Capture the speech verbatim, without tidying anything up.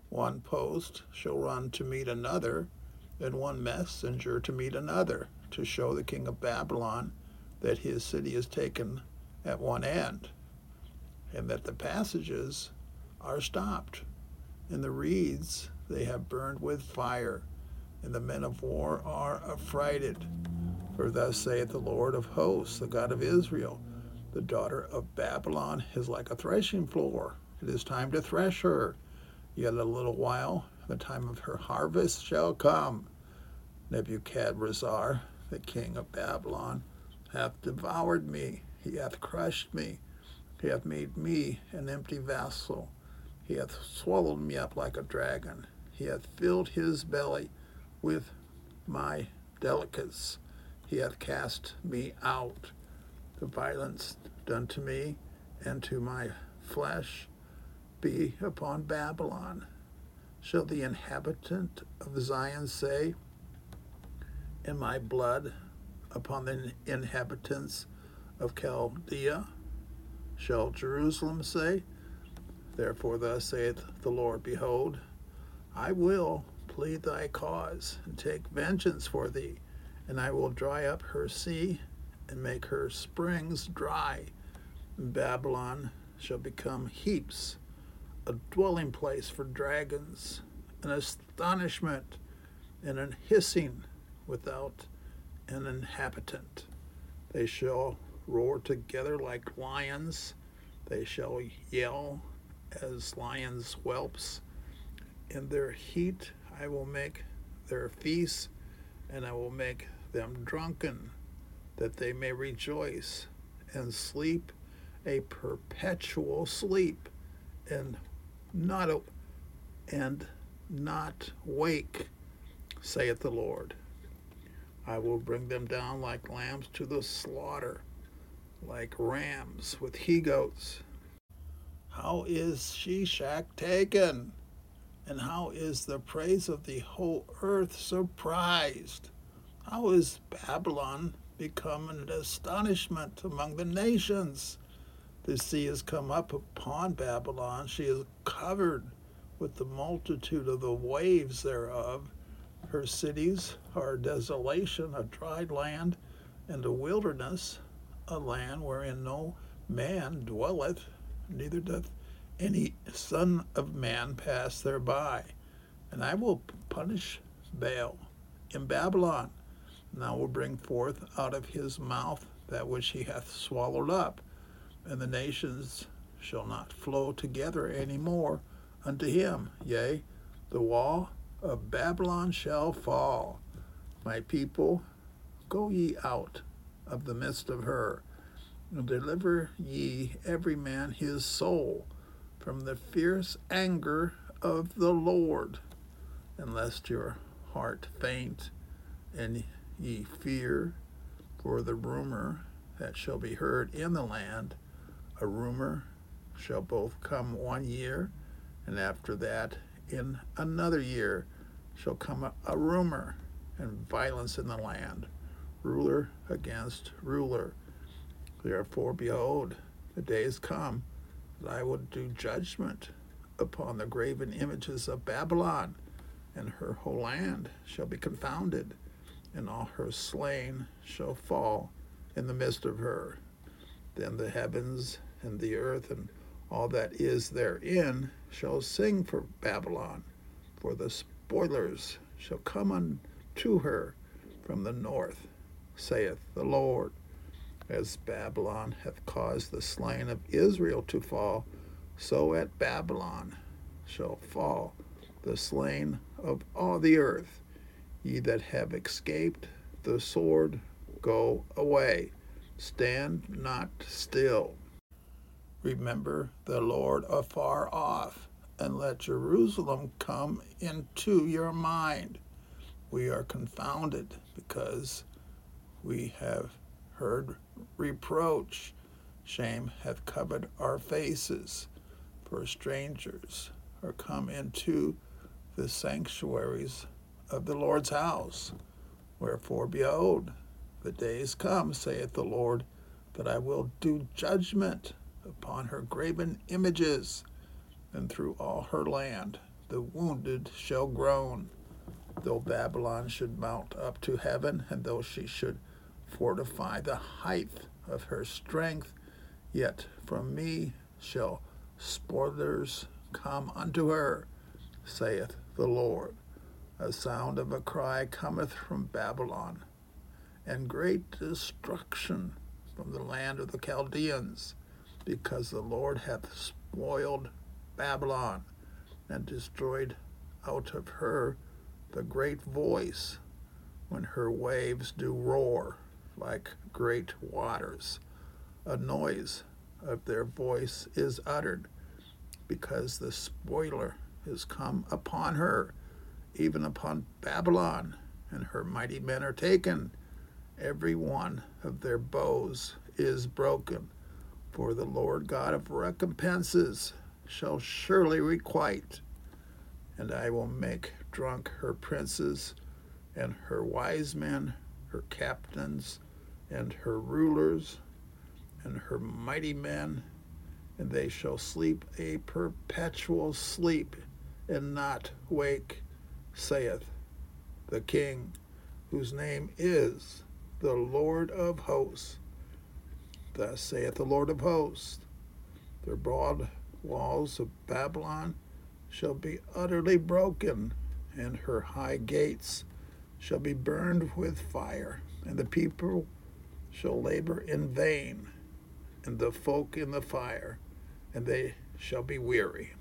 One post shall run to meet another, and one messenger to meet another, to show the king of Babylon that his city is taken at one end, and that the passages are stopped, and the reeds they have burned with fire, and the men of war are affrighted. For thus saith the Lord of hosts, the God of Israel, the daughter of Babylon is like a threshing floor. It is time to thresh her. Yet a little while, the time of her harvest shall come. Nebuchadrezzar, the king of Babylon, hath devoured me. He hath crushed me. He hath made me an empty vessel. He hath swallowed me up like a dragon. He hath filled his belly with my delicates. He hath cast me out. The violence done to me and to my flesh be upon Babylon. Shall the inhabitant of Zion say, in my blood upon the inhabitants of Chaldea? Shall Jerusalem say, therefore thus saith the Lord, behold, I will plead thy cause, and take vengeance for thee, and I will dry up her sea, and make her springs dry. And Babylon shall become heaps, a dwelling place for dragons, an astonishment, and an hissing without an inhabitant. They shall roar together like lions. They shall yell as lions' whelps. In their heat I will make their feasts, and I will make them drunken, that they may rejoice and sleep a perpetual sleep, and not a, and not wake, saith the Lord. I will bring them down like lambs to the slaughter, like rams with he-goats. How is Sheshach taken? And how is the praise of the whole earth surprised? How is Babylon become an astonishment among the nations? The sea has come up upon Babylon. She is covered with the multitude of the waves thereof. Her cities are a desolation, a dried land, and a wilderness, a land wherein no man dwelleth, neither doth any son of man pass thereby. And I will punish Baal in Babylon, and I will bring forth out of his mouth that which he hath swallowed up, and the nations shall not flow together any more unto him. Yea, the wall of Babylon shall fall. My people, go ye out of the midst of her, and deliver ye every man his soul from the fierce anger of the Lord. And lest your heart faint, and ye fear for the rumor that shall be heard in the land. A rumor shall both come one year, and after that in another year shall come a, a rumor, and violence in the land, ruler against ruler. Therefore, behold, the days come that I will do judgment upon the graven images of Babylon, and her whole land shall be confounded, and all her slain shall fall in the midst of her. Then the heavens and the earth and all that is therein shall sing for Babylon, for the spoilers shall come unto her from the north, saith the Lord. As Babylon hath caused the slain of Israel to fall, so at Babylon shall fall the slain of all the earth. Ye that have escaped the sword, go away. Stand not still. Remember the Lord afar off, and let Jerusalem come into your mind. We are confounded because we have heard reproach. Shame hath covered our faces, for strangers are come into the sanctuaries of the Lord's house. Wherefore, behold, the days come, saith the Lord, that I will do judgment upon her graven images, and through all her land the wounded shall groan. Though Babylon should mount up to heaven, and though she should fortify the height of her strength, yet from me shall spoilers come unto her, saith the Lord. A sound of a cry cometh from Babylon, and great destruction from the land of the Chaldeans, because the Lord hath spoiled Babylon, and destroyed out of her the great voice, when her waves do roar like great waters. A noise of their voice is uttered, because the spoiler is come upon her, even upon Babylon, and her mighty men are taken. Every one of their bows is broken, for the Lord God of recompenses shall surely requite. And I will make drunk her princes, and her wise men, her captains, and her rulers, and her mighty men, and they shall sleep a perpetual sleep, and not wake, saith the King, whose name is the Lord of hosts. Thus saith the Lord of hosts, the broad walls of Babylon shall be utterly broken, and her high gates shall be burned with fire, and the people shall labor in vain, and the folk in the fire, and they shall be weary.